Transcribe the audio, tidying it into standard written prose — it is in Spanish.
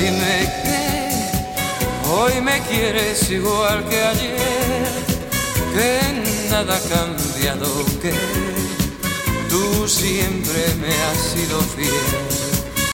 Dime que hoy me quieres igual que ayer, que nada ha cambiado, que tú siempre me has sido fiel.